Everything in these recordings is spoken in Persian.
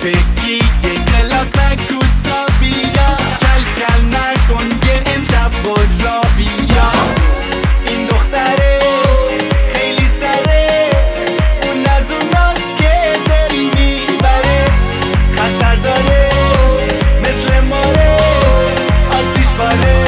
بگی یه گلاس نگو تا بیا، کل کل نکن یه امشب برا بیا. این دختره خیلی سره، اون از اوناست که دل میبره، خطر داره مثل ماره، آتیش باره.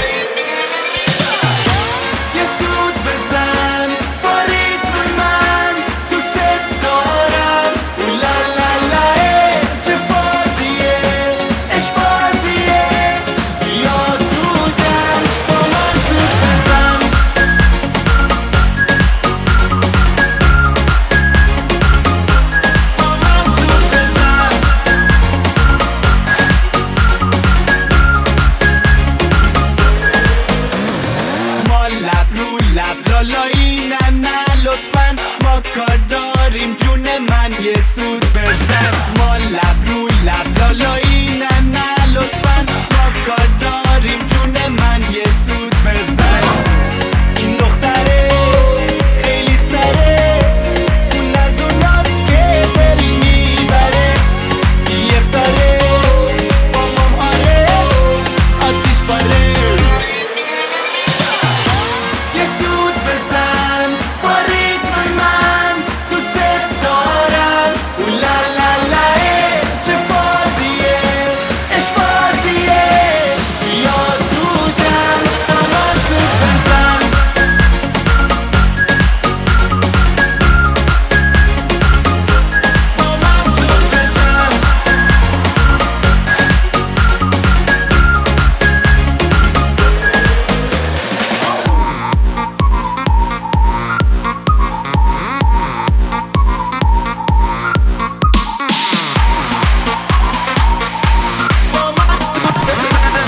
یه سود بزن با ریتم من، دوست دارم اولالالا، چه فازیه عشق بازیه، بیا تو جمع با من سود بزن. با من سود بزن. ما لب رو لب لالایی نه نه لطفا، ما کار داریم جون من یه سود بزن. ما لب رو لب لالایی نه نه لطفا، ما کار داریم جون من یه سود بزن. این دختره خیلی سره، اون از اوناست که دل میبره، بیفتاره با مام آره، آتیش باره. یه سود بزن با ریتم من، دوست دارم اولالالا، چه فازیه عشق بازیه، بیا تو جمع با من سود بزن. با من سود بزن. با من سود بزن.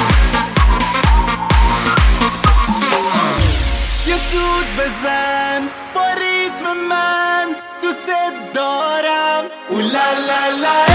یه سود بزن با ریتم من، دوست دارم اولالالا،